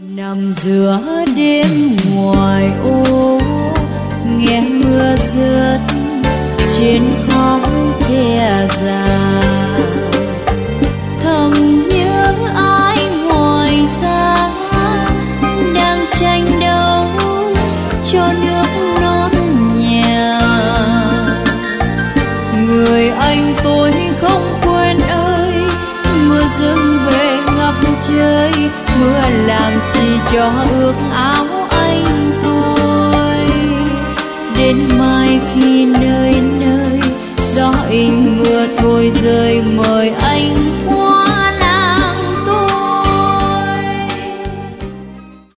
Nằm giữa đêm ngoài ô, nghe mưa rớt trên khóm tre già, thầm nhớ ai ngoài xa đang tranh đấu cho nước non nhà. Người anh tôi không quên ơi, mưa dâng về ngập trời, mưa làm chi cho ước áo anh tôi. Đến mai khi nơi nơi gió in mưa thôi rơi, mời anh